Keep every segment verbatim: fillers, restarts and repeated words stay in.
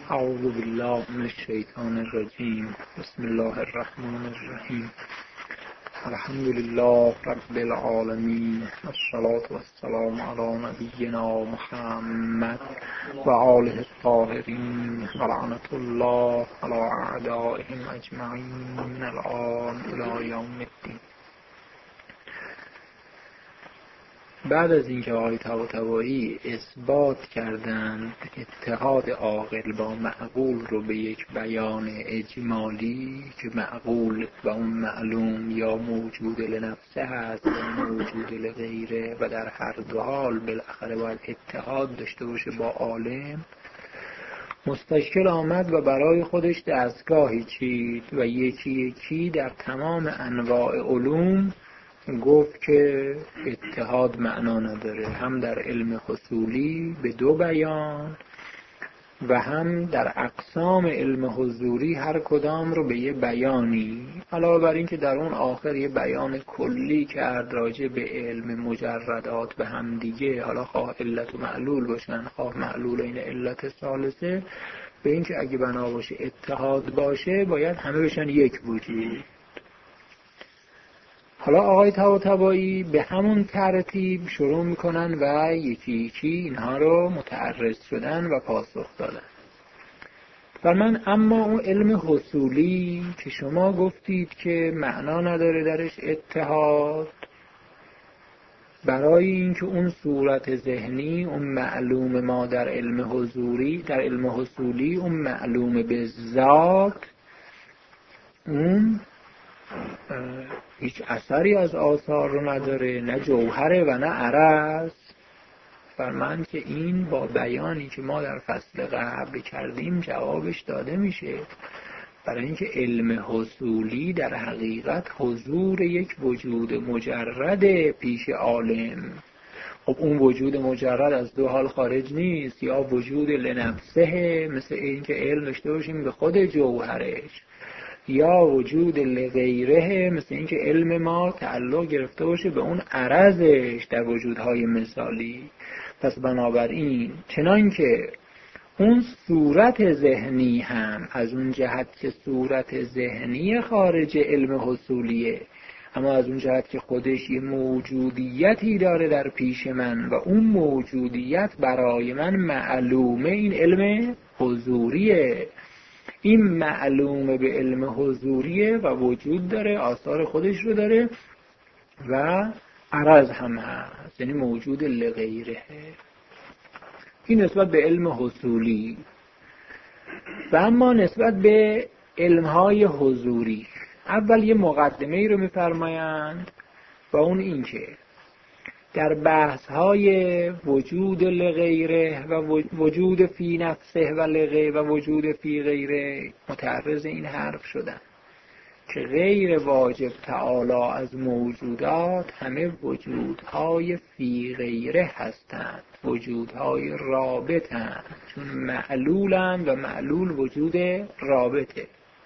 اعوذ بالله من الشیطان الرجیم. بسم الله الرحمن الرحیم. الحمد لله رب العالمین، الصلاة والسلام علی نبینا محمد و آله الطاهرین و لعنة الله علی اعدائهم اجمعین من الآن الی یوم الدین. بعد از اینکه آقای طباطبایی اثبات کردند اتحاد عاقل با معقول رو به یک بیان اجمالی که معقول و اون معلوم یا موجود لنفسه هست یا موجود لغیره و در هر دو حال بالاخره باید اتحاد داشته باشه با عالم، مستشکل آمد و برای خودش دستگاهی چید و یکی یکی در تمام انواع علوم گفت که اتحاد معنا نداره، هم در علم حصولی به دو بیان و هم در اقسام علم حضوری هر کدام رو به یه بیانی، علاوه بر این که در اون آخر یه بیان کلی کرد راجع به علم مجردات به هم دیگه، حالا خواه علت و معلول باشن خواه معلول این علت ثالثه، به این که اگه بنا باشه اتحاد باشه باید همه بشن یک وجود. حالا آقای طباطبایی به همون ترتیب شروع میکنن و یکی یکی اینها رو متعرض شدن و پاسخ دادن. و من اما اون علم حصولی که شما گفتید که معنا نداره درش اتحاد، برای اینکه اون صورت ذهنی، اون معلوم ما در علم حضوری، در علم حصولی اون معلوم به ذات، اون هیچ اثری از آثار رو نداره، نه جوهره و نه عرض. فرمان که این با بیانی که ما در فصل قبل کردیم جوابش داده میشه، برای اینکه علم حصولی در حقیقت حضور یک وجود مجرد پیش عالم. خب اون وجود مجرد از دو حال خارج نیست، یا وجود لنفسه مثل این که علم داشته باشیم به خود جوهرش، یا وجود لغیره مثل این که علم ما تعلق گرفته باشه به اون عرضش در وجودهای مثالی. پس بنابراین چنان که اون صورت ذهنی هم از اون جهت که صورت ذهنی خارج علم حصولیه، اما از اون جهت که خودش یه موجودیتی داره در پیش من و اون موجودیت برای من معلومه، این علم حضوریه. این معلومه به علم حضوریه و وجود داره، آثار خودش رو داره و عرض هم هست، یعنی موجود لغیره. این نسبت به علم حصولی. و اما نسبت به علمهای حضوری اول یه مقدمه ای رو می‌فرمایند و اون این که در بحث‌های وجود لغیره و وجود فی نفسه و لغه و وجود فی غیره متعرض این حرف شدن که غیر واجب تعالی از موجودات همه وجودهای فی غیره هستند، وجودهای رابطند، چون معلولند و معلول وجود رابطه.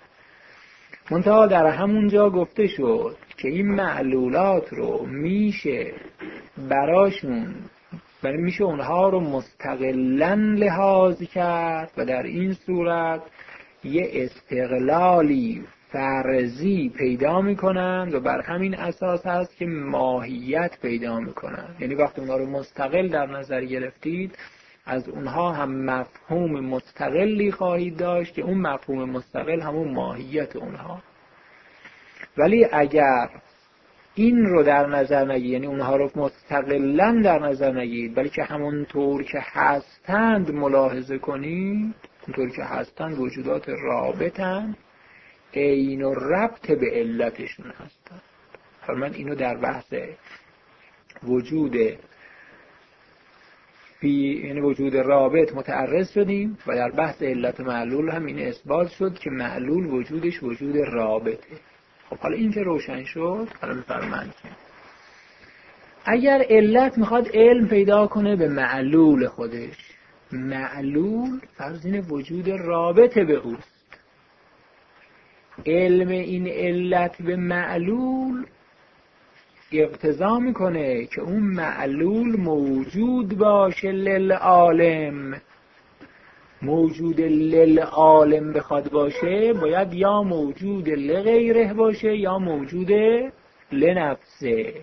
منتها در همونجا گفته شد که این معلولات رو میشه براشون برای میشه اونها رو مستقلاً لحاظ کرد و در این صورت یه استقلالی فرضی پیدا میکنند و بر همین اساس هست که ماهیت پیدا میکنند. یعنی وقتی اونها رو مستقل در نظر گرفتید از اونها هم مفهوم مستقلی خواهید داشت که اون مفهوم مستقل همون ماهیت اونها. ولی اگر این رو در نظر نگیرید، یعنی اونها رو مستقلاً در نظر نگیرید بلکه همونطور که هستند ملاحظه کنید، اونطور که هستند وجودات رابطند، عین و ربط به علتشون هستند. من اینو در بحث وجود فی یعنی وجود رابط متعرض شدیم و در بحث علت معلول هم این اثبات شد که معلول وجودش وجود رابطه. خب حالا این که روشن شد، حالا بفرمایید که اگر علت میخواد علم پیدا کنه به معلول خودش، معلول فرض اینه وجود رابطه به اوست، علم این علت به معلول اقتضا میکنه که اون معلول موجود باشه للعالم، موجود للعالم بخواد باشه باید یا موجود لغیره باشه یا موجود لنفسه،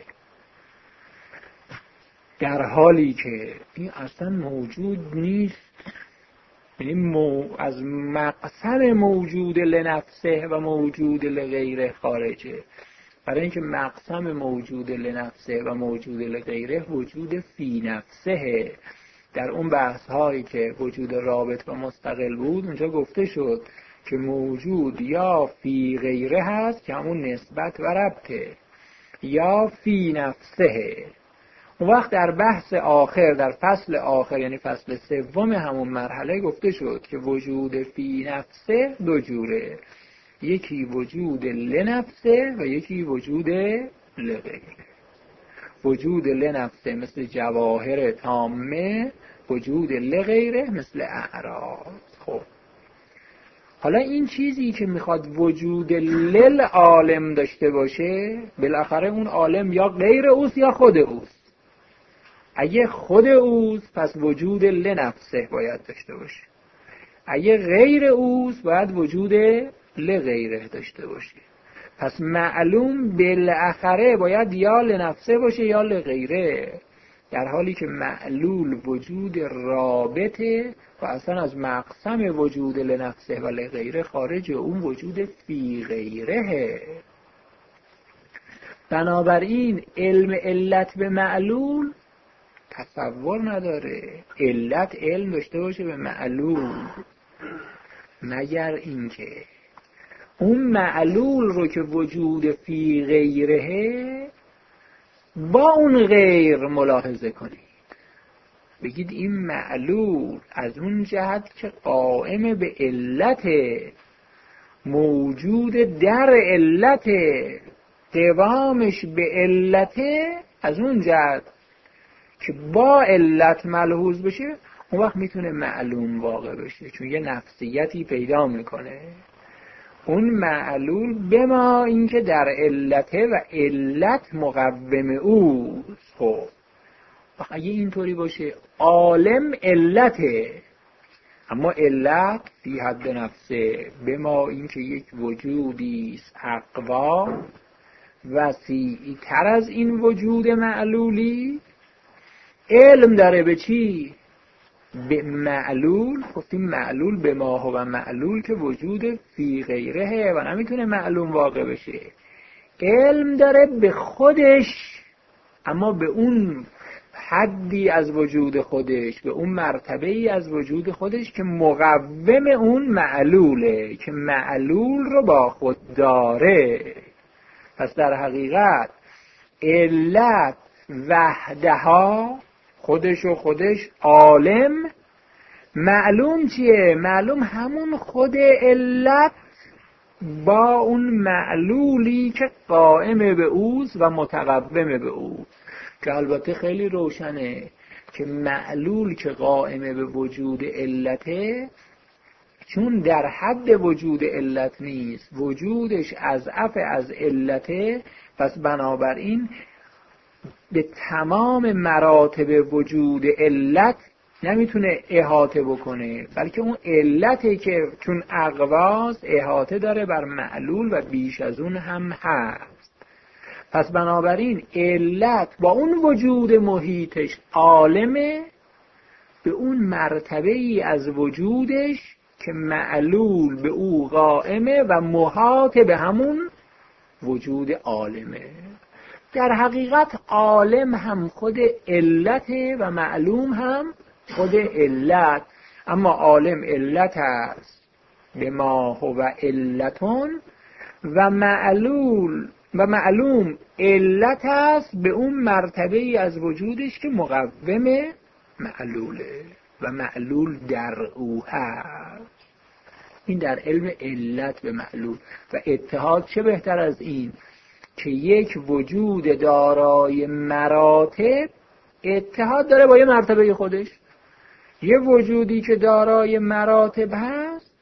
در حالی که این اصلا موجود نیست. یعنی مو از مقسم موجود لنفسه و موجود لغیره خارجه، برای اینکه مقسم موجود لنفسه و موجود لغیره وجود فی نفسه. در اون بحث هایی که وجود رابط و مستقل بود اونجا گفته شد که موجود یا فی غیره هست که همون نسبت و ربطه، یا فی نفسه. اون وقت در بحث آخر، در فصل آخر یعنی فصل سوم همون مرحله گفته شد که وجود فی نفسه دو جوره، یکی وجود لنفسه و یکی وجود لغیره. وجود لنفسه مثل جواهر تامه، وجود لغیره مثل اعراض. خب حالا این چیزی که میخواد وجود للعالم داشته باشه، بالاخره اون عالم یا غیر اوست یا خود اوست. اگه خود اوست پس وجود لنفسه باید داشته باشه، اگه غیر اوست باید وجود لغیره داشته باشه. پس معلوم بالاخره باید یا لنفسه باشه یا لغیره، در حالی که معلول وجود رابطه و اصلا از مقسم وجود لنفسه و لغیره خارج، اون وجود فی غیره. بنابراین علم علت به معلول تصور نداره. علت علم داشته باشه به معلول، مگر اینکه اون معلول رو که وجود فی غیره با اون غیر ملاحظه کنید، بگید این معلول از اون جهت که قائم به علت، موجود در علت، قوامش به علت، از اون جهت که با علت ملحوظ بشه، اون وقت میتونه معلوم واقع بشه، چون یه نفسیتی پیدا میکنه. اون معلول به ما اینکه در علته و علت مقوم اوست. خب اگه اینطوری باشه عالم علته، اما علت فی حد نفسه، به ما اینکه یک وجودی است اقوا وسیعی تر از این وجود معلولی. علم داره به چی؟ به معلول. گفتیم معلول به ما هو معلول که وجود فی غیره و نمیتونه معلوم واقع بشه. علم داره به خودش، اما به اون حدی از وجود خودش، به اون مرتبه ای از وجود خودش که مقوم اون معلوله، که معلول رو با خود داره. پس در حقیقت علت وحدها، خودش و خودش عالم. معلوم چیه؟ معلوم همون خود علت با اون معلولی که قائم به اوست و متقوم به اوست، که البته خیلی روشنه که معلول که قائم به وجود علته، چون در حد وجود علت نیست، وجودش از اضعف از علته، پس بنابراین به تمام مراتب وجود علت نمیتونه احاطه بکنه، بلکه اون علته که چون اقواست احاطه داره بر معلول و بیش از اون هم هست. پس بنابراین علت با اون وجود محیطش عالمه، به اون مرتبه ای از وجودش که معلول به او قائمه و محاط به همون وجود عالمه. در حقیقت عالم هم خود علته و معلوم هم خود علت، اما عالم علت است به ما هو علتون، و معلول و معلوم علت است به اون مرتبه ای از وجودش که مقوم معلوله و معلول در او هست. این در علم علت به معلول. و اتحاد چه بهتر از این که یک وجود دارای مراتب اتحاد داره با یه مرتبه خودش. یه وجودی که دارای مراتب هست،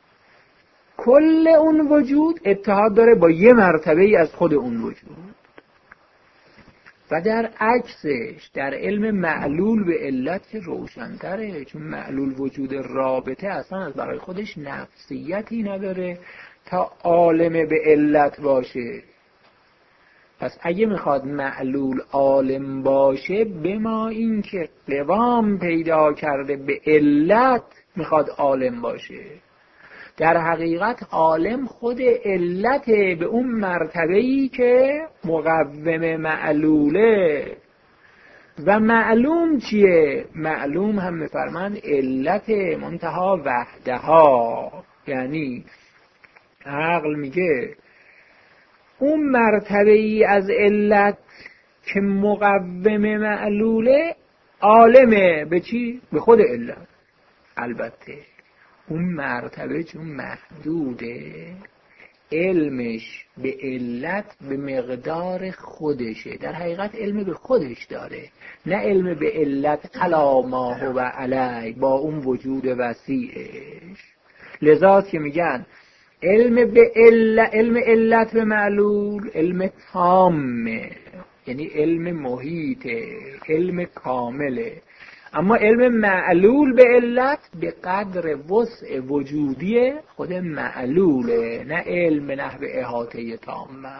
کل اون وجود اتحاد داره با یه مرتبه از خود اون وجود. و در عکسش در علم معلول به علت که روشن‌تره، چون معلول وجود رابطه اصلا از برای خودش نفسیتی نداره تا عالم به علت باشه. پس اگه میخواد معلول عالم باشه، به ما این که قوام پیدا کرده به علت میخواد عالم باشه. در حقیقت عالم خود علته به اون مرتبه‌ای که مقوم معلوله. و معلوم چیه؟ معلوم هم میفرمند علت منتها وحدها، یعنی عقل میگه اون مرتبه‌ای از علت که مقوم معلوله عالمه به چی؟ به خود علت. البته اون مرتبه چون محدوده، علمش به علت به مقدار خودشه. در حقیقت علم به خودش داره، نه علم به علت علی ما هو علی با اون وجود وسیعش. لذا که میگن علم به علت، علم علت به معلول علم تامه، یعنی علم محیطه، علم کامله. اما علم معلول به علت به قدر وسع وجودی خود معلوله، نه علم به نحو احاطه تامه.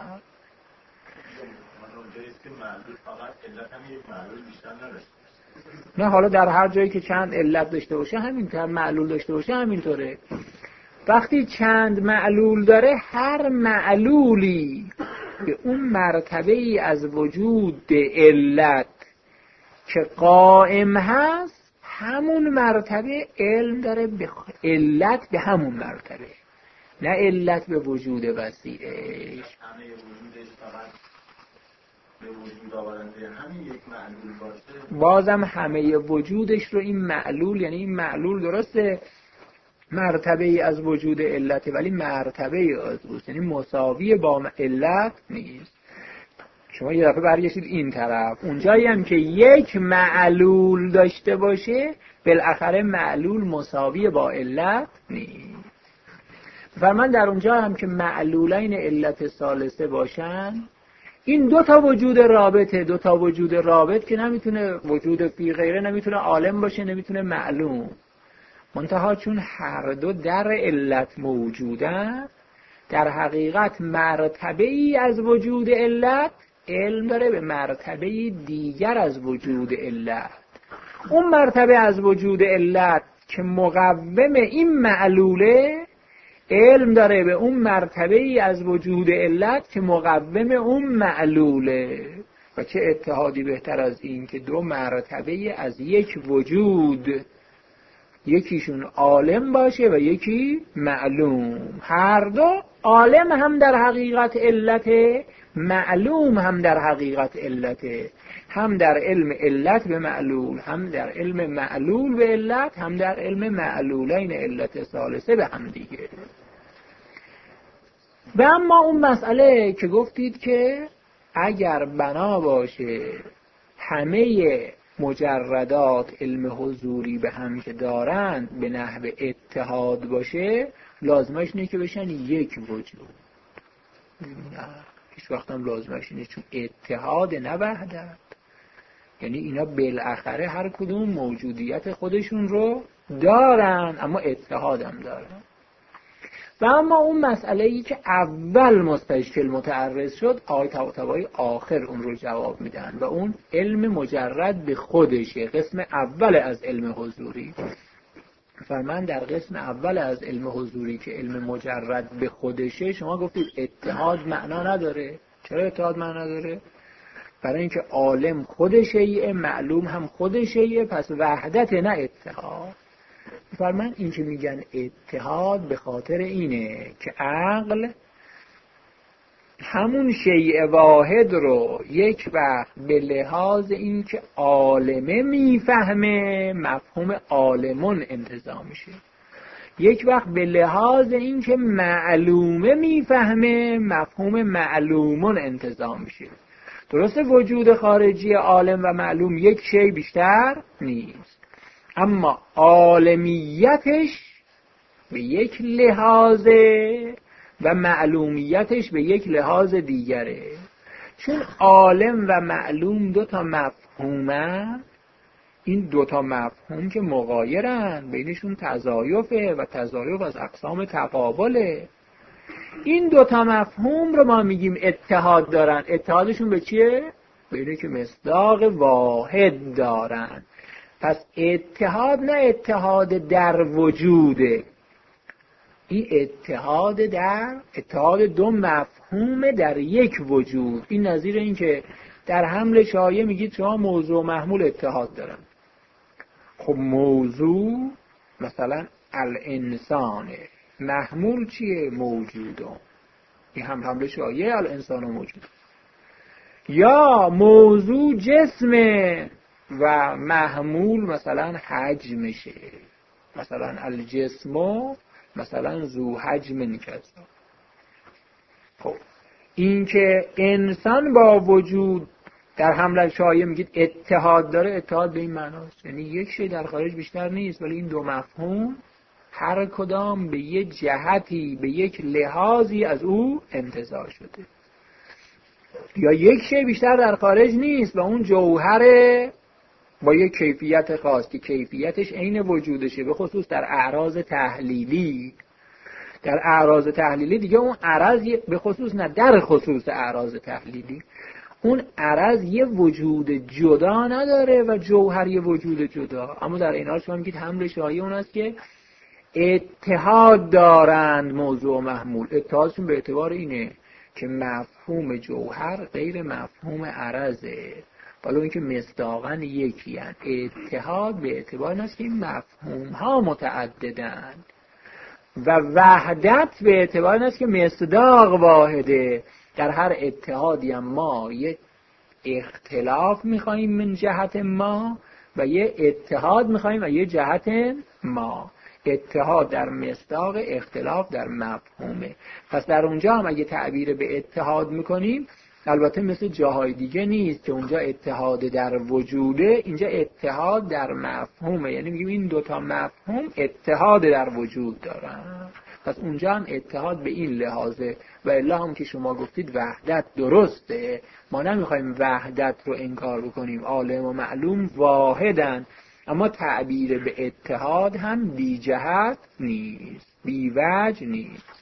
نه، حالا در هر جایی که چند علت داشته باشه همینطور، معلول داشته باشه همینطوره. وقتی چند معلول داره، هر معلولی به اون مرتبه ای از وجود علت که قائم هست، همون مرتبه علم داره به علت به همون مرتبه، نه علت به وجود وسیعش. همه وجودش فقط به وجود آورنده همین یک معلول باشه، بازم همه وجودش رو این معلول، یعنی این معلول درسته مرتبه ای از وجود علت، ولی مرتبه ای از وجود، یعنی مساوی با علت نیست. شما یه دفعه برگشتید این طرف، اونجایی هم که یک معلول داشته باشه بالاخره معلول مساوی با علت نیست. فرمان در اونجا هم که معلولین علت ثالثه باشن، این دو تا وجود رابطه، دو تا وجود رابط که نمیتونه وجود فی غیره، نمیتونه عالم باشه، نمیتونه معلوم. منتها چون هر دو در علت موجودن، در حقیقت مرتبه ای از وجود علت علم داره به مرتبه دیگر از وجود علت. اون مرتبه از وجود علت که مقوم این معلوله، علم داره به اون مرتبه ای از وجود علت که مقوم اون معلوله. و چه اتحادی بهتر از این که دو مرتبه از یک وجود، یکیشون عالم باشه و یکی معلوم. هر دو عالم هم در حقیقت علته، معلوم هم در حقیقت علته، هم در علم علت به معلول، هم در علم معلول به علت، هم در علم معلولین علت ثالثه به هم دیگه. و اما اون مسئله که گفتید که اگر بنا باشه همه مجردات علم حضوری به هم که دارند به نحو اتحاد باشه، لازمش اینه که بشن یک وجود. نه، هیچ وقت هم لازمش اینه، چون اتحاد نه وحدت. یعنی اینا بالاخره هر کدوم موجودیت خودشون رو دارن اما اتحاد هم دارن. و اما اون مسئله ای که اول مستشکل متعرض شد، آقای طباطبایی آخر اون رو جواب میدن و اون علم مجرد به خودشه، قسم اول از علم حضوری. فرمان در قسم اول از علم حضوری که علم مجرد به خودشه، شما گفتید اتحاد معنا نداره. چرا اتحاد معنا نداره؟ برای اینکه عالم خودشه، معلوم هم خودشه، پس وحدت نه اتحاد. فرمان این که میگن اتحاد به خاطر اینه که عقل همون شیء واحد رو یک وقت به لحاظ این که عالمه میفهمه مفهوم عالمون انتزاع میشه، یک وقت به لحاظ این که معلومه میفهمه مفهوم معلومون انتزاع میشه. درسته وجود خارجی عالم و معلوم یک شیء بیشتر نیست، اما عالمیتش به یک لحاظه و معلومیتش به یک لحاظ دیگره. چون عالم و معلوم دو تا مفهومن، این دو تا مفهوم که مغایرن، بینشون تضایفه و تضایف از اقسام تقابله. این دو تا مفهوم رو ما میگیم اتحاد دارن. اتحادشون به چیه؟ به اینه که مصداق واحد دارن. پس اتحاد نه اتحاد در وجوده، این اتحاد در اتحاد دو مفهوم در یک وجود. این نظیر این که در حمل شایعه میگید شما موضوع و محمول اتحاد دارن. خب موضوع مثلا الانسانه، محمول چیه؟ موجوده. این هم حمل شایعه الانسان موجود. یا موضوع جسمه و محمول مثلا حجمشه، مثلا الجسمو مثلا ذو حجم کذا. خب این که انسان با وجود در حمل شایعه میگید اتحاد داره، اتحاد به این معناست یعنی یک شی در خارج بیشتر نیست، ولی این دو مفهوم هر کدام به یک جهتی به یک لحاظی از او انتزاع شده. یا یک شی بیشتر در خارج نیست و اون جوهره با یک کیفیت خاص که کیفیتش عین وجودشه، به خصوص در اعراض تحلیلی. در اعراض تحلیلی دیگه اون عرض به خصوص نه در خصوص اعراض تحلیلی اون عرض یه وجود جدا نداره و جوهر یه وجود جدا. اما در این حال شما میگید حمل شایعه اون است که اتحاد دارند موضوع و محمول. اتحادشون به اعتبار اینه که مفهوم جوهر غیر مفهوم عرضه، ولی اینکه مصداقاً یکی هستند. اتحاد به اعتبار این است که این مفهوم ها متعددند و وحدت به اعتبار این است که مصداق واحده. در هر اتحادی هم ما یک اختلاف میخواییم من جهت ما و یه اتحاد میخواییم و یه جهت ما. اتحاد در مصداق، اختلاف در مفهومه. پس در اونجا هم اگه تعبیر به اتحاد میکنیم، البته مثل جاهای دیگه نیست که اونجا اتحاد در وجوده، اینجا اتحاد در مفهومه، یعنی میگیم این دوتا مفهوم اتحاد در وجود دارن. پس اونجا هم اتحاد به این لحاظه. و الا هم که شما گفتید وحدت درسته، ما نمیخوایم وحدت رو انکار بکنیم، عالم و معلوم واحدن، اما تعبیر به اتحاد هم بی جهت نیست، بی وجه نیست.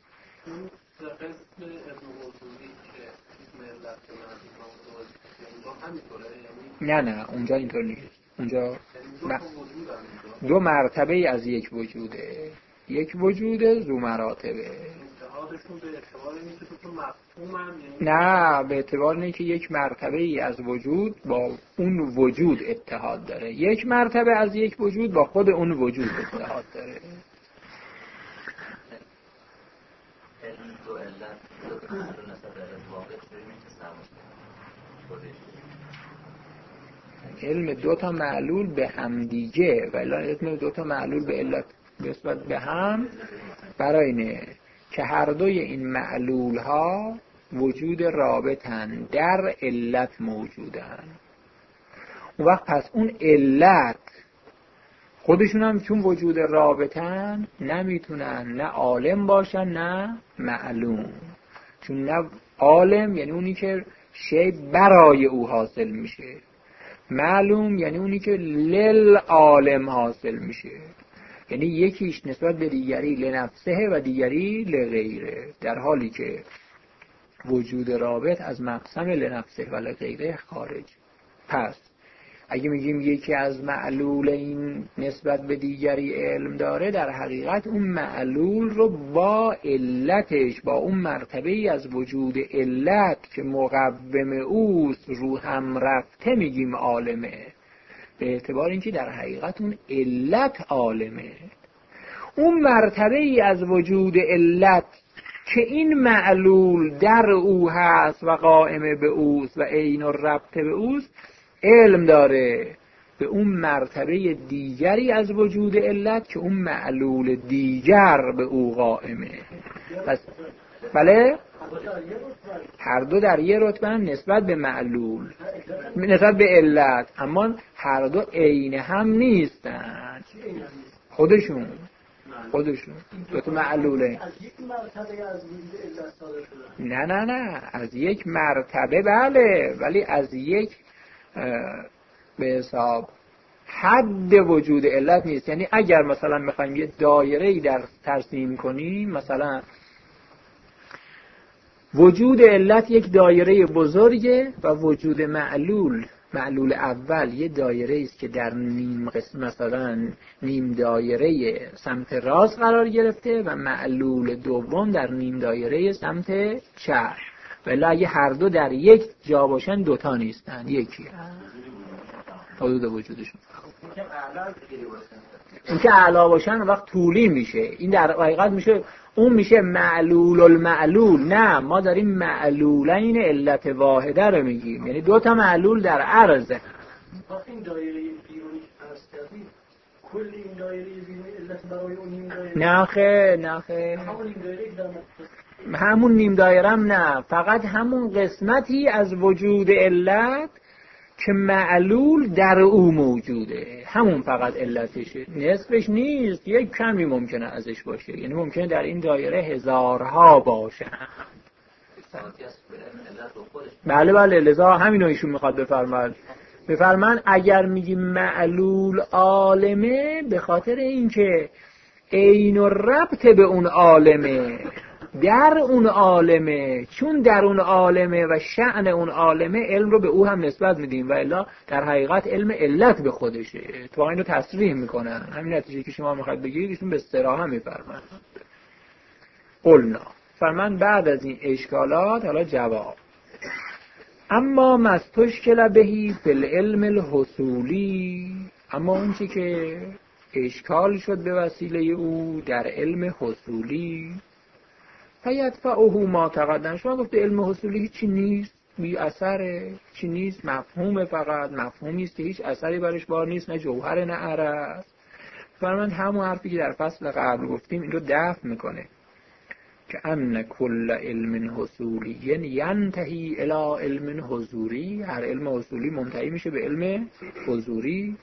نه نه اونجا اینطور نیست. اونجا دو مرتبه از یک وجوده، یک وجوده ذو مراتبه. نه به اعتبار اینه که یک مرتبه ای از وجود با اون وجود اتحاد داره، یک مرتبه از یک وجود با خود اون وجود اتحاد داره. علم دو تا معلول به هم دیگه، ولی علم دو تا معلول به علت نسبت به هم برای اینه که هر دوی این معلول ها وجود رابطن، در علت موجودن. اون وقت پس اون علت خودشون هم چون وجود رابطن نمیتونن نه عالم باشن نه معلوم. چون نه عالم یعنی اونی که شی برای او حاصل میشه، معلوم یعنی اونی که لل عالم حاصل میشه. یعنی یکیش نسبت به دیگری لنفسه و دیگری لغیره، در حالی که وجود رابط از مقسم لنفسه و لغیره خارج. پس اگه میگیم یکی از معلول این نسبت به دیگری علم داره، در حقیقت اون معلول رو با علتش، با اون مرتبه ای از وجود علت که مقوم اوست رو هم رفته میگیم عالمه، به اعتبار اینکه در حقیقت اون علت عالمه. اون مرتبه ای از وجود علت که این معلول در او هست و قائم به اوست و عین الربط به اوست علم داره، به اون مرتبه دیگری از وجود علت که اون معلول دیگر به او قائمه. پس بله هر دو در یه رتبه نسبت به معلول، نسبت به علت، اما هر دو عین هم نیستن خودشون. خودشون دو تا معلوله. از یک مرتبه از وجود علت صادر شدن. نه نه نه از یک مرتبه بله، ولی از یک به حساب حد وجود علت نیست. یعنی اگر مثلا میخوایم یه دایره‌ای در ترسیم کنیم، مثلا وجود علت یک دایره بزرگه و وجود معلول معلول اول یه دایره است که در نیم قسم مثلا نیم دایره سمت راست قرار گرفته و معلول دوم در نیم دایره سمت چپ. ولی اگه هر دو در یک جا باشن دوتا نیستن، یکی حدود وجودشون. این که اعلا باشن وقت طولی میشه. این در حقیقت میشه اون میشه معلول المعلول. نه ما داریم معلولین علت واحده رو میگیم، یعنی دو تا معلول در عرضه. این دایره بیرونی هست کل این دایره بیرونی علت برای اون نیم دایره. نه خیر نه خیر همون نیم دایره همون نیم دایره هم نه، فقط همون قسمتی از وجود علت که معلول در او موجوده، همون فقط علتشه، نصفش نیست. یک کمی ممکنه ازش باشه، یعنی ممکنه در این دایره هزارها باشه. بله بله لذا همین رو ایشون میخواد بفرماد. بفرمان اگر میگیم معلول عالمه به خاطر اینکه عین و ربط به اون عالمه، در اون عالمه، چون در اون عالمه و شأن اون عالمه علم رو به او هم نسبت میدیم و الا در حقیقت علم علت به خودشه. تو اینو تصریح میکنن. همین نتیجه که شما میخواد بگیرید ایشون به استراحه میفرمایند. قلنا فرمان بعد از این اشکالات حالا جواب. اما مستشکل بهی فی العلم الحصولی، اما اون چی که اشکال شد به وسیله او در علم حصولی، فیدفعه ما تقدم. شما گفته علم حصولی هیچی نیست، بی اثره، چی نیست، مفهومه، فقط مفهومی است که هیچ اثری برش بار نیست، نه جوهر نه عرض. فرماند همون حرفی که در فصل قبل گفتیم این رو دفع میکنه که ان کل علم حصولی ینتهی الی علم حضوری، هر علم حصولی منتهی میشه به علم حضوری.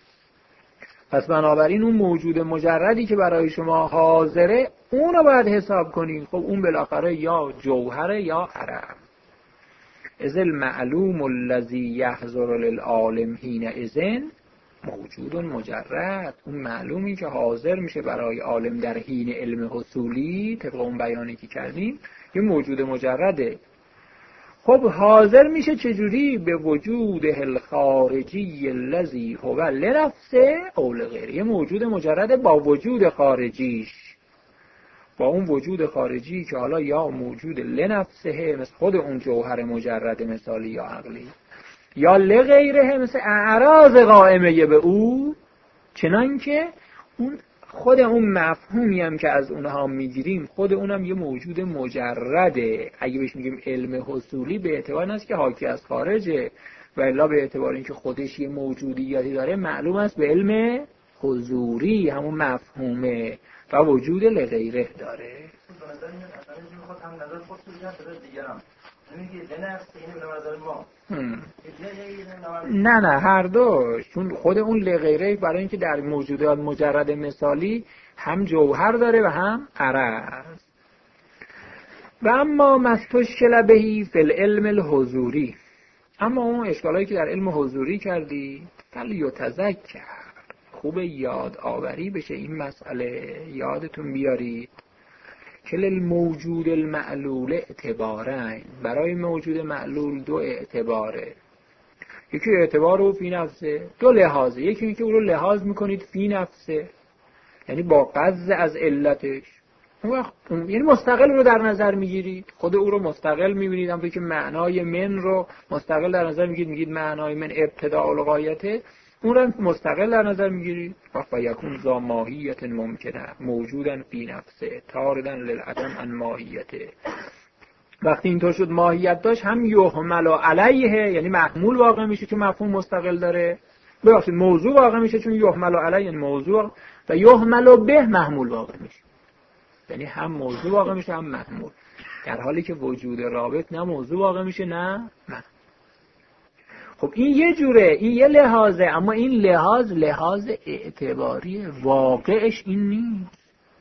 پس بنابراین اون موجود مجردی که برای شما حاضره اون رو باید حساب کنید. خب اون بالاخره یا جوهره یا عرض. از المعلوم الذی یحضر للعالم حین اذن موجود مجرد، اون معلومی که حاضر میشه برای عالم در حین علم حصولی طبق اون بیانی که کردیم یه موجود مجرده. خب حاضر میشه چجوری؟ به وجود الخارجی الذی هو لنفسه او لغیره، یه موجود مجرد با وجود خارجیش، با اون وجود خارجی که حالا یا موجود لنفسه مثل خود اون جوهر مجرد مثالی یا عقلی، یا لغیره مثل اعراض قائمه به او، چنان که اون خود اون مفهومی هم که از اونها میگیریم خود اونم یه موجود مجرده. اگه بهش میگیم علم حصولی به اعتبار نیست که حاکی از خارجه، و الا به اعتبار اینکه خودش یه موجودیتی داره معلوم است به علم حضوری، همون مفهومه و وجود لغیره داره. نه نه هر دو، چون خود اون لغیره برای اینکه در موجودات مجرد مثالی هم جوهر داره و هم عرض. و اما مستشکل بهی فی العلم الحضوری، اما اون اشکالایی که در علم حضوری کردی فلیتذکر، خوب یاد آوری بشه این مسئله، یادتون بیارید که للموجود المعلول اعتبارن، برای موجود معلول دو اعتباره. یکی اعتبار رو فی نفسه، دو لحاظه. یکی اینکه او رو لحاظ میکنید فی نفسه، یعنی با قضا از علتش، اون وقت یعنی مستقل رو در نظر میگیرید، خود او رو مستقل میبینید، هم که معنای من رو مستقل در نظر میگیرید، میگید معنای من ابتداء الغایته، اون رو مستقل در نظر میگیرید. و یکون ذا ماهیت ممکنه موجودن فی نفسه تاردن للعدم عن ماهیته. وقتی اینطور شد ماهیت داشت، هم یحمل علیه یعنی محمول واقع میشه چون مفهوم مستقل داره، ببخشید موضوع واقع میشه چون یحمل علیه یعنی موضوع، و یحمل به محمول واقع میشه، یعنی هم موضوع واقع میشه هم محمول، در حالی که وجود رابط نه موضوع واقع میشه نه محمول. خب این یه جوره، این یه لحاظه، اما این لحاظ لحاظ اعتباری، واقعش این نیست.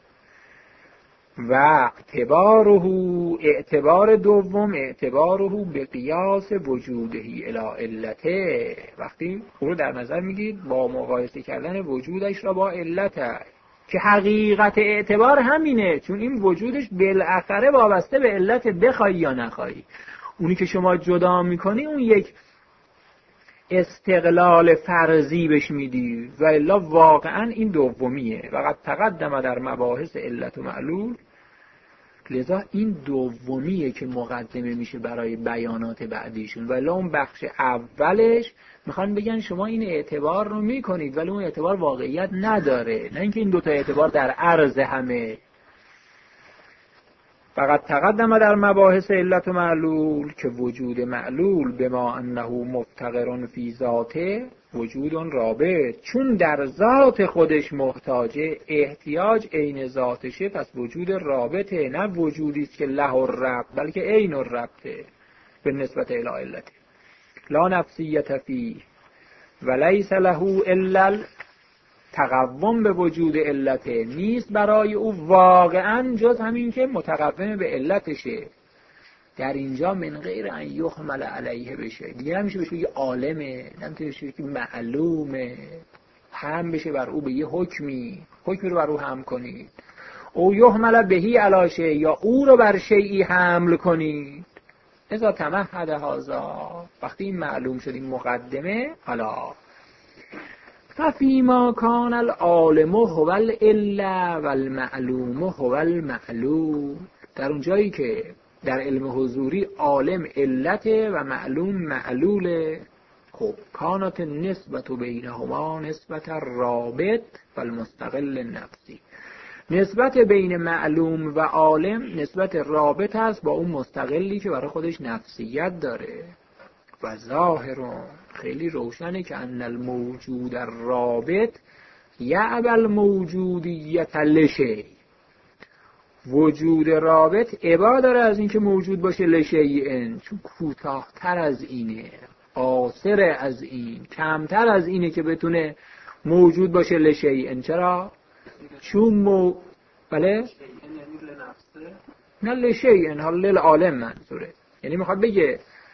و اعتباره اعتبار دوم اعتباره به قیاس وجودهی الی علته، وقتی او رو در نظر میگید با مقایسه کردن وجودش را با علتش، که حقیقت اعتبار همینه، چون این وجودش بالاخره وابسته به علت بخوای یا نخوای. اونی که شما جدا میکنی اون یک استقلال فرضی بهش میدی و الا واقعا این دومیه. وقد تقدم در مباحث علت و معلول، لذا این دومیه که مقدمه میشه برای بیانات بعدیشون، ولی اون بخش اولش میخوان بگن شما این اعتبار رو میکنید ولی اون اعتبار واقعیت نداره، نه اینکه این دوتا اعتبار در عرض همه. فقط تقدم در مباحث علت و معلول که وجود معلول بما انه مفتقر فی ذاته وجود رابط، چون در ذات خودش محتاجه، احتیاج عین ذاتشه، پس وجود رابطه، نه وجودی است که له الربط بلکه عین الربطه به نسبت الی علته. لا نفسیت فی ولیس له الا تقوم به وجود علته، نیست برای او واقعا جز همین که متقوم به علتشه. در اینجا من غیر ان یحمل علیه بشه، دیگه نمیشه بشه یه عالمه، نمیشه بشه که معلومه، هم بشه بر او به یه حکمی، حکمی رو بر او هم کنید. او یحمل بهی علی شیء، یا او رو بر شیئی حمل کنید. اذا تمهد هذا، وقتی این معلوم شد این مقدمه، حالا ففیما کان العالم هو العله و المعلوم هو المعلول، در اون جایی که در علم حضوری عالم علته و معلوم معلوله، خب کانت نسبت بینهما نسبت رابط و المستقل نفسی، نسبت بین معلوم و عالم نسبت رابط است با اون مستقلی که برای خودش نفسیت داره. و ظاهرون، خیلی روشنه که ان الموجود الرابط یعب الموجودیت لشیء، وجود رابط ابا داره از اینکه موجود باشه لشیء، چون کوتاه‌تر از اینه، قاصر از این، کمتر از اینه که بتونه موجود باشه لشیء. چرا؟ چون مو بله نه لشیء، حال للعالم منظوره، یعنی میخواد بگه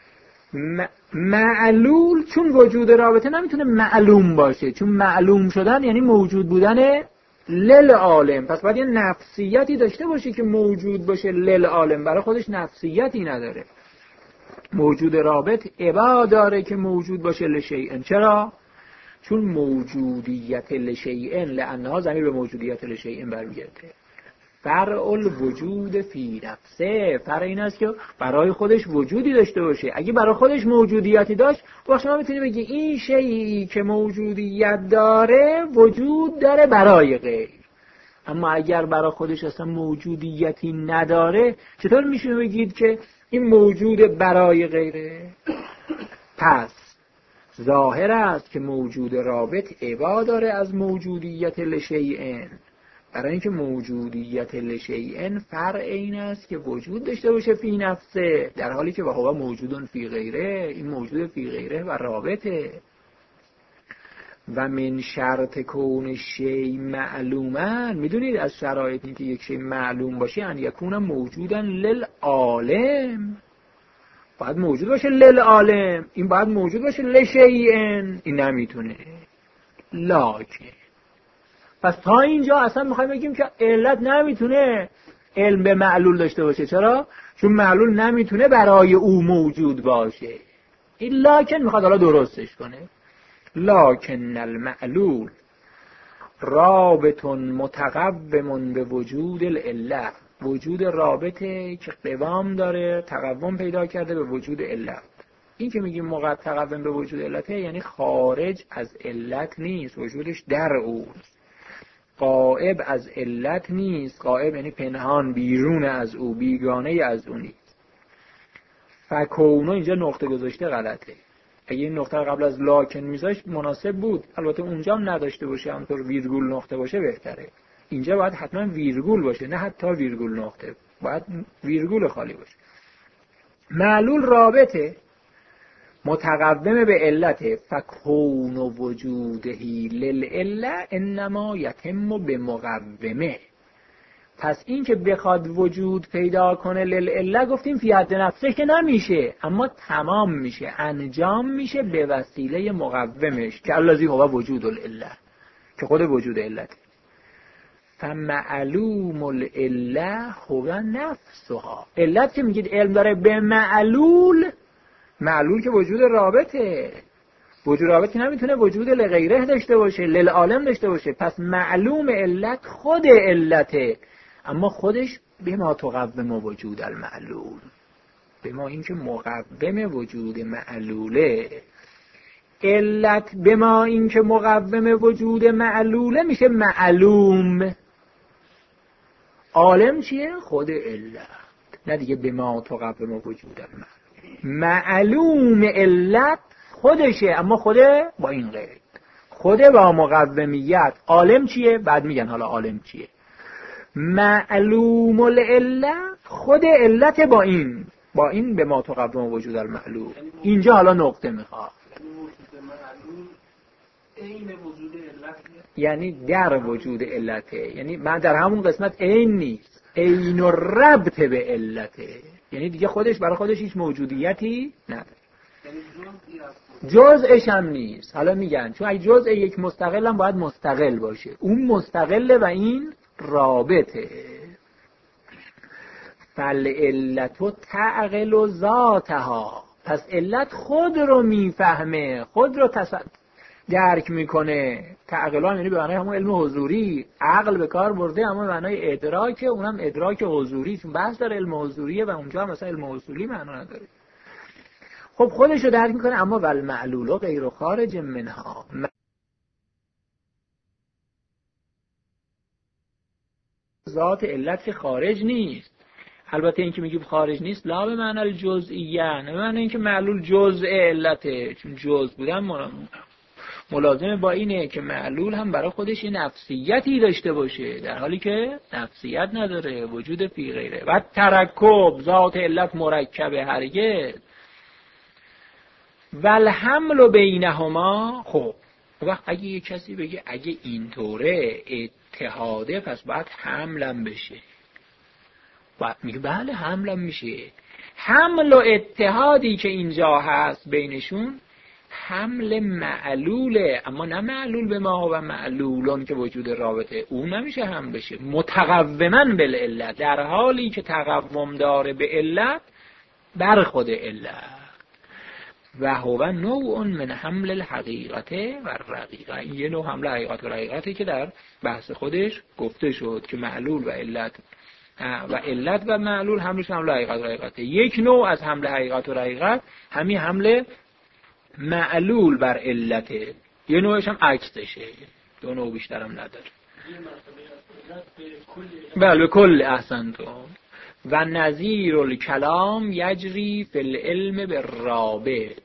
معلول چون وجود رابطه نمیتونه معلوم باشه، چون معلوم شدن یعنی موجود بودن للعالم، پس باید یه نفسیتی داشته باشه که موجود باشه للعالم، برای خودش نفسیتی نداره. موجود رابط ابا داره که موجود باشه لشیء. چرا؟ چون موجودیت لشیء، لانها ضمیر به موجودیت لشیء برمیگرده. فرع الوجود فی نفسه، فرع این است که برای خودش وجودی داشته باشه. اگه برای خودش موجودیتی داشت، وقت شما میتونی بگی این شیئی که موجودیت داره وجود داره برای غیر. اما اگر برای خودش اصلا موجودیتی نداره، چطور میشه بگید که این موجود برای غیره؟ پس ظاهر است که موجود رابط ابا داره از موجودیت لشیء، برای اینکه موجودیت لشیء فرع این است که وجود داشته باشه فی نفسه، در حالی که وهو موجودون فی غیره، این موجود فی غیره و رابطه. و من شرط کون شیء معلوما، میدونید از شرایط این که یک شیء معلوم باشه ان یکون موجودا للعالم، باید موجود باشه للعالم، این باید موجود باشه لشیء، این نمیتونه. لاکن پس تا اینجا اصلا میخوایم بگیم که علت نمیتونه علم به معلول داشته باشه. چرا؟ چون معلول نمیتونه برای او موجود باشه. این لاکن میخواد حالا درستش کنه. لاکن المعلول رابط متقوم به وجود العله، وجود رابطه که قوام داره، تقوم پیدا کرده به وجود علت. این که میگیم متقوم به وجود علته یعنی خارج از علت نیست، وجودش در اوست. غائب از علت نیست، غائب یعنی پنهان، بیرون از او، بیگانه از او نیست. فکونو اینجا نقطه گذاشته غلطه، اگه این نقطه قبل از لاکن میذاشت مناسب بود، البته اونجا هم نداشته باشه، همونطور ویرگول نقطه باشه بهتره. اینجا باید حتما ویرگول باشه، نه حتی ویرگول نقطه، باید ویرگول خالی باشه. معلول رابطه متقوم به علت، فکون وجودهی للعله انما یتم به مقومه، پس این که بخواد وجود پیدا کنه للعله گفتیم فی حد نفسه که نمیشه، اما تمام میشه، انجام میشه به وسیله مقومش که الذی هو وجود العله، که خود وجود علت. فمعلوم العله هو نفسها. علت که میگید علم داره به معلول، معلول که وجود رابطه، وجود رابطه نمیتونه وجود لغیره داشته باشه، للعالم داشته باشه. پس معلوم علت خود علته، اما خودش به ما تقوم وجود المعلول، به ما این که مقوم وجود معلوله. علت به ما این که مقوم وجود معلوله میشه معلوم. عالم چیه؟ خود علت، نه دیگه به ما تقوم وجود المعلول. معلوم علت خودشه، اما خوده با این قید، خوده با مقومیت. عالم چیه؟ بعد میگن حالا عالم چیه. معلوم العله خود علت با این، با این به ما تقوم وجود المعلول. اینجا حالا نقطه میخواد، عین وجود علت، یعنی در وجود علته، یعنی من در همون قسمت عین نیست، عین و ربط به علته، یعنی دیگه خودش برای خودش هیچ موجودیتی نداره، جزءش هم نیست. حالا میگن چون اگه جزء یک مستقل هم باید مستقل باشه، اون مستقله و این رابطه. فالعلت تعقل ذاتها، پس علت خود رو میفهمه، خود رو تص... درک میکنه. تعقل یعنی به معنای همون علم حضوری، عقل به کار برده، اما به معنای ادراک، اونم ادراک حضوری، چون بحث داره علم حضوریه و اونجا هم مثلا علم حضوری معنا نداره. خب خودش رو درک میکنه، اما والمعلول غیر خارج منها، ذات علت که خارج نیست. البته این که میگیم خارج نیست لا به معنی الجزئیه، نه به معنی اینکه معلول جزء علته، چون جزء بودن ملازمه با اینه که معلول هم برای خودش یه نفسیتی داشته باشه، در حالی که نفسیت نداره، وجود فی غیره. و ترکب ذات علت مرکبه هرگز. والحمل بینهما، خب وقت اگه یه کسی بگه اگه اینطوره اتحاده پس باید حملم بشه، باید میگه بله حملم میشه. حمل و اتحادی که اینجا هست بینشون حمل معلوله، اما نه معلول به ما و معلولان که وجود رابطه، اون نمیشه حمل بشه. متقوما بالعلت، در حالی که تقوم داره به علت بر خود علت. و هو نوع من حمل الحقیقت و الرقیقه، این یه نوع حمل حقیقت و رقیقتی که در بحث خودش گفته شد که معلول و علت و علت و معلول حملش حمل حقیقت و رقیقته. یک نوع از حمل حقیقت و رقیقت همین حمل معلول بر علته، یه نوعش هم عکسشه، دو نوع بیشتر هم نداره. بله کل احسنتم. و نظیر الکلام یجری فی العلم بالرابط.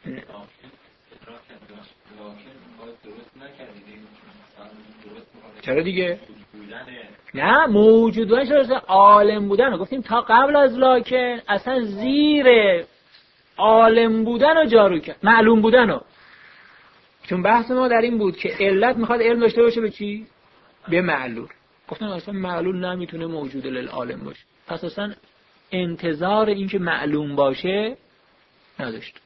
چرا دیگه؟ نه موجود بودن شده، عالم بودن رو گفتیم تا قبل از لاکن اصلا زیر عالم بودن رو جارو کرد، معلوم بودن رو. چون بحث ما در این بود که علت میخواد علم داشته باشه به چی؟ به معلول. گفتم اصلا معلول نمیتونه موجود للعالم باشه، پس اصلا انتظار این که معلوم باشه نداشت.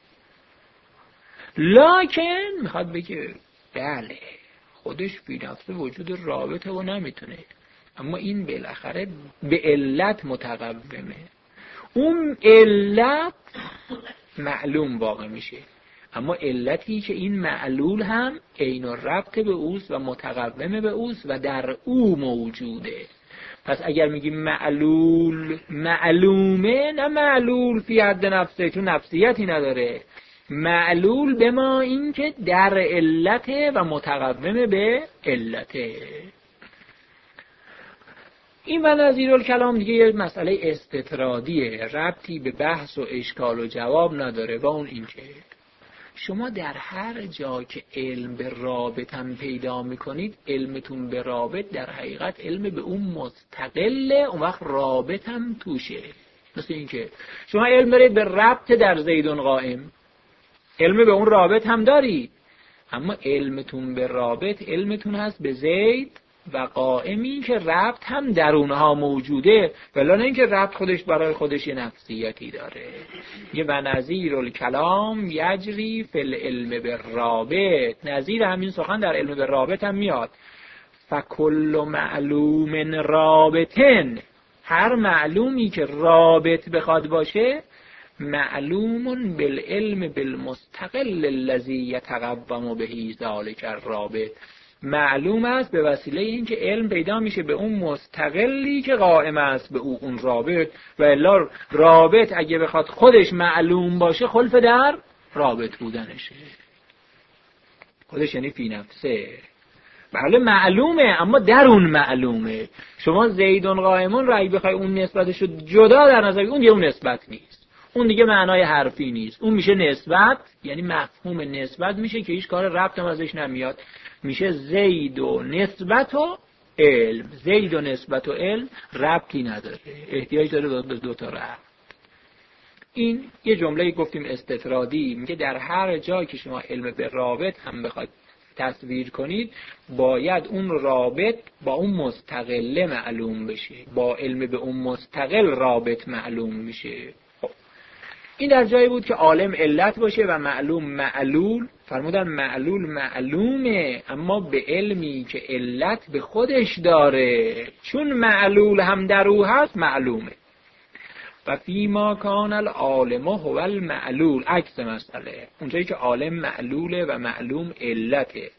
لکن میخواد بگه بله خودش بی نفس وجود رابطه و نمیتونه، اما این بالاخره به علت متقومه، اون علت معلوم واقع میشه، اما علتی که این معلول هم عین الربط به اوست و متقوم به اوست و در او موجوده. پس اگر میگیم معلول معلومه، نه معلول فی حد نفسه چون نفسیتی نداره، معلول به ما این که در علته و متقوم به علته. این و نظیر الکلام دیگه یه مسئله استطرادیه، ربطی به بحث و اشکال و جواب نداره. و اون این که شما در هر جا که علم به رابط هم پیدا میکنید، علمتون به رابط در حقیقت علم به اون مستقله، اون وقت رابط هم توشه. مثل این که شما علم دارید به ربط در زیدون قائم، علم به اون رابط هم دارید، اما علمتون به رابط علمتون هست به زید و قائمی که ربط هم در اونها موجوده، ولی نه اینکه ربط خودش برای خودش یه نفسیتی داره. یه و نظیر الکلام یجری فی العلم بالرابط، نظیر همین سخن در علم بالرابط هم میاد. فکل معلوم رابطن، هر معلومی که رابط بخواد باشه، معلوم بالعلم بالمستقل الذی یتقوم به ذلک الرابط، معلوم است به وسیله اینکه علم پیدا میشه به اون مستقلی که قائم است به او اون رابط. و الا رابط اگه بخواد خودش معلوم باشه خلف در رابط بودنشه، خودش یعنی فی نفسه. بله معلومه، اما در اون معلومه. شما زیدون قائمون رو اگه بخوای اون نسبتشو جدا در نظر بگیری، اون دیگه اون نسبت نیست، اون دیگه معنای حرفی نیست، اون میشه نسبت، یعنی مفهوم نسبت میشه که هیچ کار ربط هم ازش نمیاد، میشه زید و نسبت و علم. زید و نسبت و علم ربطی نداره، احتیاج داره به دو تا ربط. این یه جمله گفتیم استطرادی، میگه در هر جایی که شما علم به رابط هم بخواید تصویر کنید، باید اون رابط با اون مستقله معلوم بشه، با علم به اون مستقل رابط معلوم میشه. خب این در جایی بود که عالم علت باشه و معلوم معلول. فرمودن معلول معلومه، اما به علمی که علت به خودش داره، چون معلول هم در او هست معلومه. و فیما کان العالم هو المعلول، عکس مسئله، اونجایی که عالم معلوله و معلوم علته.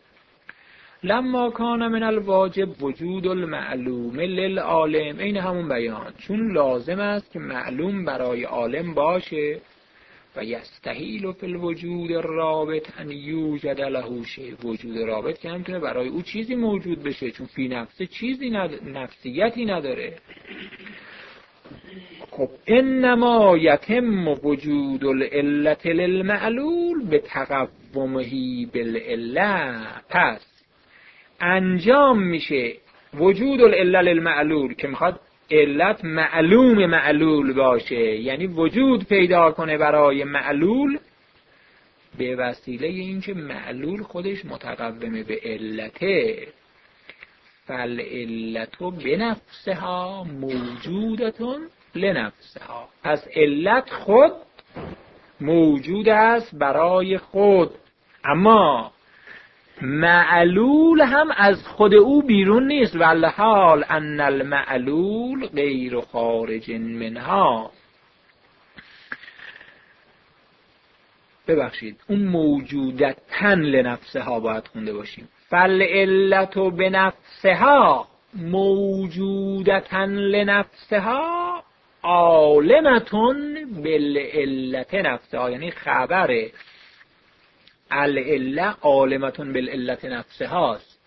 لما کان من الواجب وجود المعلوم للعالم، این همون بیان، چون لازم است که معلوم برای عالم باشه. و یستحیل فی الوجود الرابط ان یوجد له شیء، وجود رابط که نمیتونه برای او چیزی موجود بشه، چون فی نفسه چیزی ند... نفسیتی نداره. خب انما یتم وجود العلت للمعلول به تقومه بالعله، پس انجام میشه وجود العلت للمعلول که میخواد علت معلوم معلول باشه، یعنی وجود پیدا کنه برای معلول، به وسیله اینکه معلول خودش متقومه به علته. فالعلت بنفسها موجودتون لنفسها، پس علت خود موجود است برای خود، اما معلول هم از خود او بیرون نیست. والحال ان المعلول غیر خارج منها، ببخشید اون موجودتن لنفسها باید خونده باشیم. فالعلت بنفسها موجودتن لنفسها عالمتون بالعلت نفسها، یعنی خبر العله عالمتون بالعلت نفسهاست.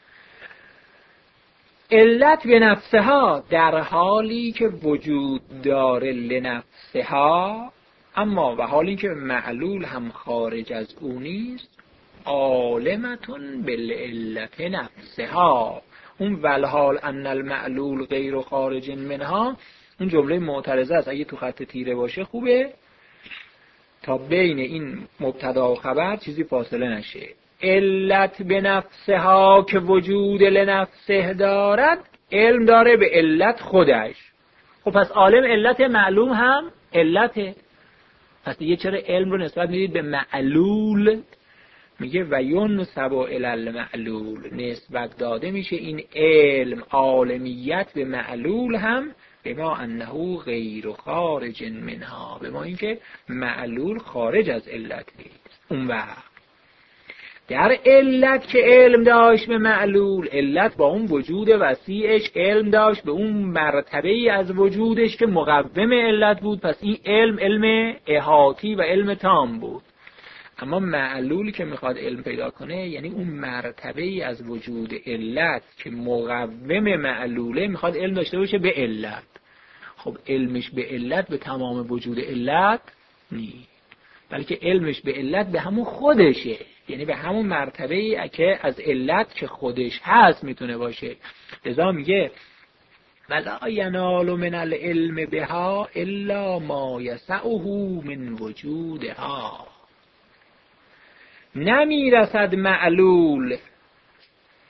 علت به نفسها در حالی که وجود داره لنفسها، اما و حالی که معلول هم خارج از اون نیست، عالمتون بالعلت نفسها. اون والحال ان المعلول غیر خارج منها، اون جمله معترضه است، اگه تو خط تیره باشه خوبه تا بین این مبتدا و خبر چیزی فاصله نشه. علت به نفسها که وجود لنفسه دارد، علم داره به علت خودش. خب پس عالم علت، معلوم هم علته، پس دیگه چرا علم رو نسبت میدید به معلول؟ میگه و ینسب الی المعلول، نسبت داده میشه این علم عالمیت به معلول هم، به ما انه غیر خارج منها، به ما اینکه معلول خارج از علت نیست. اون وقت در علت که علم داشت به معلول، علت با اون وجود وسیعش علم داشت به اون مرتبه‌ای از وجودش که مقوم علت بود، پس این علم علم احاطی و علم تام بود. اما معلول که میخواد علم پیدا کنه، یعنی اون مرتبه‌ای از وجود علت که مقوم معلوله میخواد علم داشته باشه به علت. خب علمش به علت به تمام وجود علت نیست، بلکه علمش به علت به همون خودشه، یعنی به همون مرتبه‌ای که از علت که خودش هست میتونه باشه. لذا میگه ولا ینال من العلم بها الا ما یسعه من وجودها، نمیرسد معلول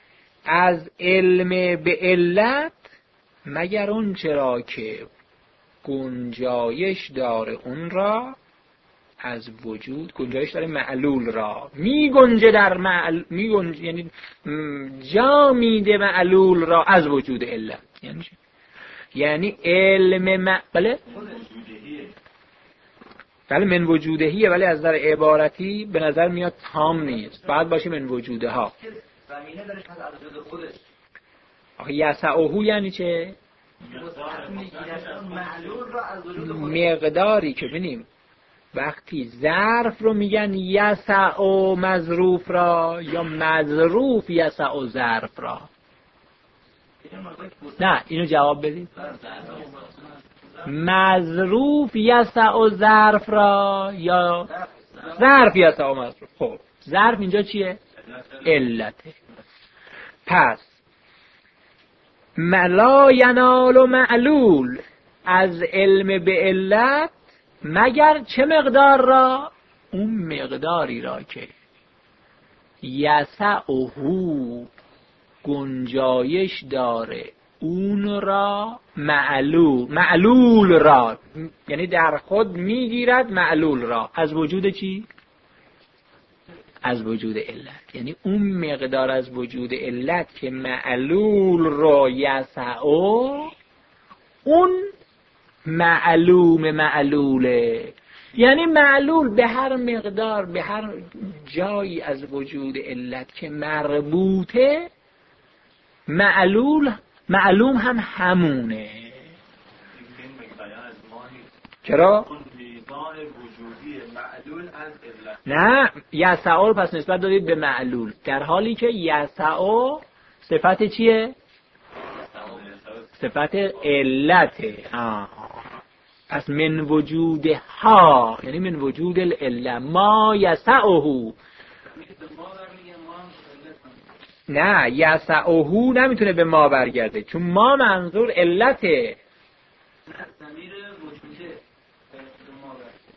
از علم به علت مگر اون چرا که گنجایش داره اون را از وجود، گنجایش داره معلول را، می گنجه در معلول، می گنجه یعنی جا میده معلول را از وجود علت. یعنی چی؟ یعنی علم م... بله بله من وجودهیه، ولی از نظر عبارتی به نظر میاد تام نیست، باید باشه من وجوده ها. زمینه داره از وجود خودش. آخه یسعه یعنی چه؟ معلول را از وجود خودش. مقداری که ببینیم وقتی ظرف رو میگن یسع و مظروف را یا مظروف یسع و ظرف را. نه اینو جواب بدید. مظروف یسع و ظرف را یا ظرف یسع و مظروف. خب ظرف اینجا چیه؟ علته. پس ملا ینال و معلول از علم به علت مگر چه مقدار را؟ اون مقداری را که یسعه گنجایش داره اون را معلول، معلول را یعنی در خود میگیرد معلول را از وجود چی؟ از وجود علت. یعنی اون مقدار از وجود علت که معلول را یسعه اون معلوم معلوله. یعنی معلول به هر مقدار به هر جایی از وجود علت که مربوطه، معلول معلوم هم همونه. چرا؟ نه یسعه رو پس نسبت دادید به معلول، در حالی که یسعه صفت چیه؟ صفت علته. آه. پس من وجود ها یعنی من وجود العله ما یسعه. نه یسعه نمیتونه به ما برگرده چون ما منظور علته. ضمیر وجوده به ما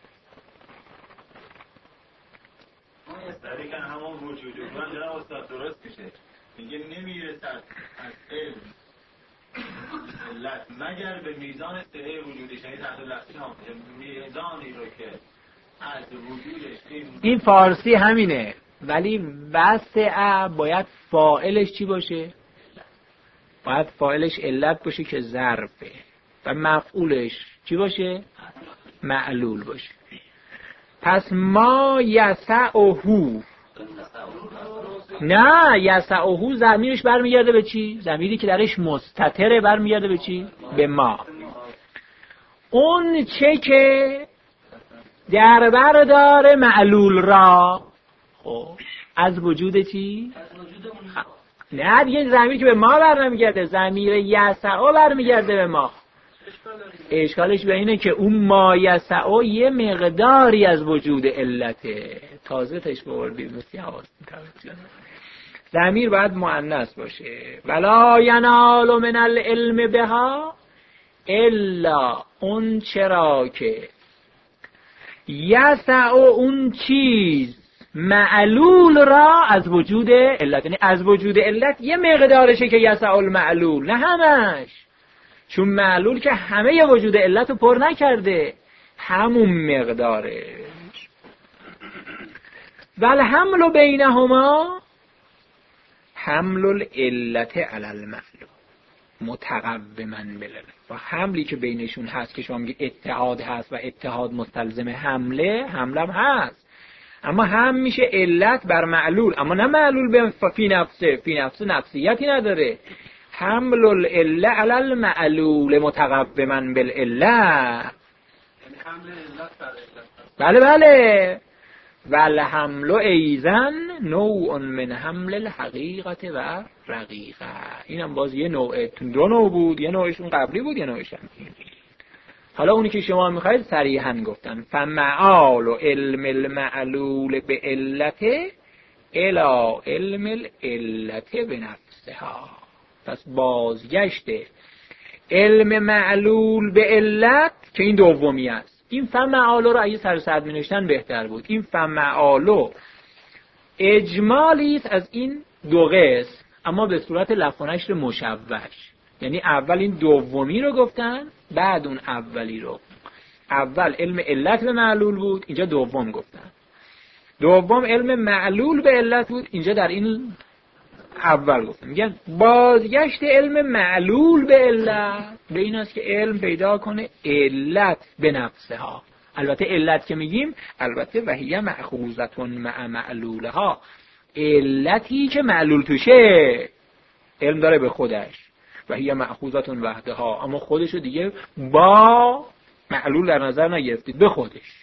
برگرده. که همون وجوده من جناب استاد درست میشه، میگه نمیرسد از علم علت مگر به میزان صحه وجودش، یعنی تحت لفظی میزانی رو که از وجودش این, این فارسی همینه، ولی وسع باید فاعلش چی باشه؟ باید فاعلش علت باشه که ظرفه و مفعولش چی باشه؟ معلول باشه. پس ما یسعه، نه یسعه ضمیرش برمیگرده به چی؟ ضمیری که درش مستتره برمیگرده به چی؟ به ما. اون چه که در بر داره معلول را، خب از وجود چی؟ از وجود اون. نه دیگه ضمیری که به ما برنمیگرده، ضمیر یسعه برمیگرده به ما. اشکالش به اینه که اون ما یسعه یه مقداری از وجود علته، تازه تشبه بیزنسی حواست میکنه. ضمیر باید مؤنث باشه. ولا ینال من العلم بها الا اون چرا که یسع اون چیز معلول را از وجود علت، یعنی از وجود علت یه مقدارشه که یسع المعلول، نه همش، چون معلول که همه وجود علت رو پر نکرده، همون مقداره. ول حمل بینهما حمل العلت علی المعلول متقوما بالعلت. و حملی که بینشون هست که شما میگید اتحاد هست و اتحاد مستلزم حمله، حملم هست، اما هم میشه علت بر معلول، اما نه معلول به فی نفسه، فی نفسه نفسیتی نداره. حمل العله علی المعلول متقوما بالعله. بله بله. ول حمل ایزن نوع من حمل الحقیقت و رقیقه. اینم باز یه نوع، دو نوع بود، یه نوعشون قبلی بود، یه نوعشون حالا اونی که شما میخواید صریحا گفتن فمعال و علم المعلول به علته الی علم العلت به نفسها. پس بازگشته علم معلول به علت که این دومی است. این فمعالو رو اگه سر صد می نوشتن بهتر بود. این فمعالو اجمالی است از این دو قسم. اما به صورت لفظ و نشر مشوش. یعنی اول این دومی رو گفتن، بعد اون اولی رو. اول علم علت به معلول بود، اینجا دوم گفتن. دوم علم معلول به علت بود، اینجا در این اول گفتن. میگن بازگشت علم معلول به علت به این است که علم پیدا کنه علت به نفسها. البته علت که میگیم البته وهیه مأخوذتون مع معلولها، علتی که معلول توشه علم داره به خودش، وهیه مأخوذتون وحدها، اما خودشو دیگه با معلول در نظر نگرفتید، به خودش.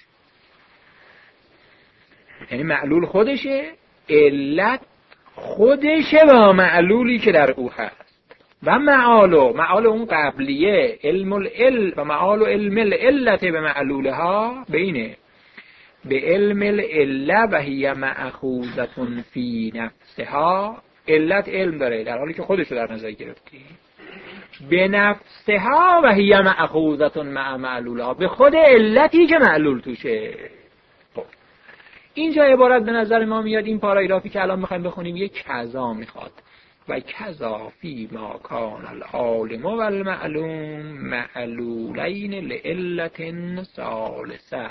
یعنی معلول خودشه، علت خودشه با معلولی که در او هست. و معالو معال اون قبلیه علم العلم و معال علم العلت به معلولها بینه به علم العله و هی مأخوذتون فی نفسها. علت علم داره در حالی که خودش رو در نظر گرفتی، به نفسها و هی مأخوذتون مع معلولها، به خود علتی که معلول توشه. خب اینجا عبارت به نظر ما میاد این پاراگرافی که الان میخوایم بخونیم یک کذا میخواد و کذا فی ما کان العالم و المعلوم معلولین لعلت ثالثه.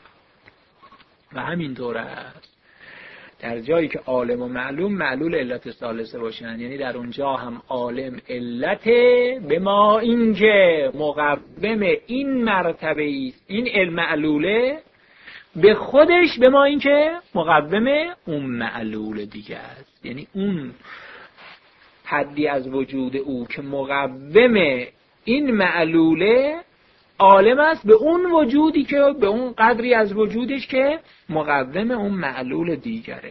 و همینطور است در جایی که عالم و معلوم معلول علت ثالثه باشن، یعنی در اونجا هم عالم علته به ما اینکه مقوم این مرتبه است، این علم معلوله به خودش به ما اینکه مقوم اون معلول دیگه است. یعنی اون حدی از وجود او که مقوم این معلوله عالم است به اون وجودی که به اون قدری از وجودش که مقوم اون معلول دیگره.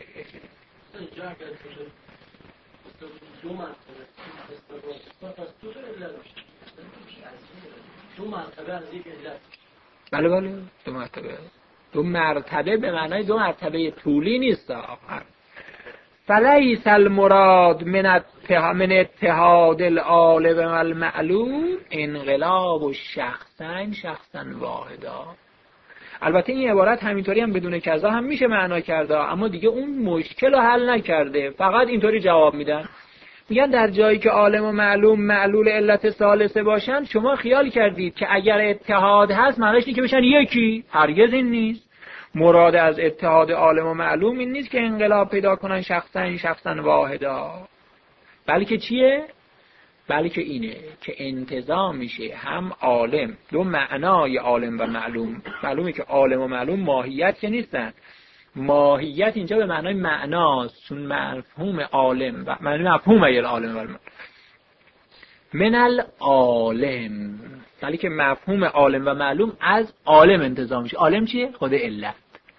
بله بله دو مرتبه. دو مرتبه به معنای دو مرتبه طولی نیست آخر. فلیس المراد من من اتحاد العالم والمعلوم انقلاب و شخصن شخصا واحدا. البته این عبارت همینطوری هم بدون کذا هم میشه معنا کرده، اما دیگه اون مشکل رو حل نکرده، فقط اینطوری جواب میدن. میگن در جایی که عالم و معلوم معلول علت ثالثه باشن، شما خیال کردید که اگر اتحاد هست معنیش اینه که بشن یکی. هرگز این نیست. مراد از اتحاد عالم و معلوم این نیست که انقلاب پیدا کنن شخصا شخصا واحدا، بلکه چیه؟ بلکه اینه که انتظام میشه هم عالم، دو معنای عالم و معلوم. معلومه که عالم و معلوم ماهیت که نیستن. ماهیت اینجا به معنای معناست، چون مفهوم عالم و معنی مفهوم العالم و المعلوم من العالم، ولی که مفهوم عالم و معلوم از عالم انتظام میشه. عالم چیه؟ خود علت.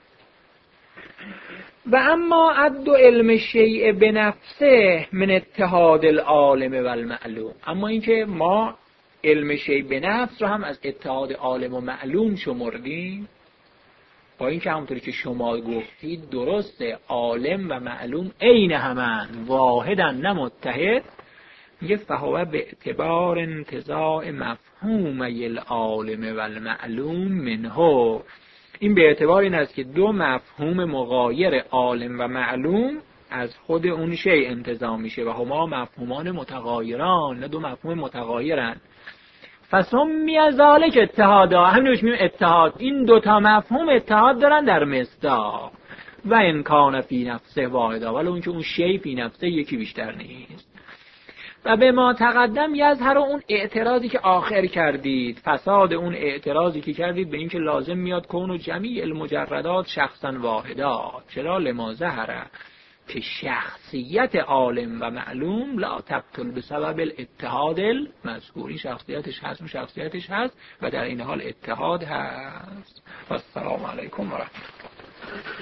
و اما عد علم شیء به نفسه من اتحاد العالم و المعلوم، اما اینکه ما علم شیء به نفس رو هم از اتحاد عالم و معلوم شمردیم، با اینکه همونطوری که شما گفتید درسته عالم و معلوم عین همن، واحدن نه متحد. میگه فهو به اعتبار انتزاع مفهوم العالم و المعلوم منه، این به اعتبار این است که دو مفهوم مغایر عالم و معلوم از خود اون شی انتزاع میشه و هما مفهومان متغایران، نه دو مفهوم متغایرن. فسمی از ذالک اتحادا، همین روش میگیم اتحاد. این دوتا مفهوم اتحاد دارن در مصداق و امکان فی نفسه واحدا، ولی اون که اون شی فی نفسه یکی بیشتر نیست. و به ما تقدم یظهر اون اعتراضی که آخر کردید، فساد اون اعتراضی که کردید به این که لازم میاد کون و جمیع المجردات شخصا واحدا. چرا؟ لما ظهره که شخصیت عالم و معلوم لا تبطل به سبب الاتحاد المذکور. این شخصیتش هست و شخصیتش هست و در این حال اتحاد هست. و السلام علیکم و رحمت الله.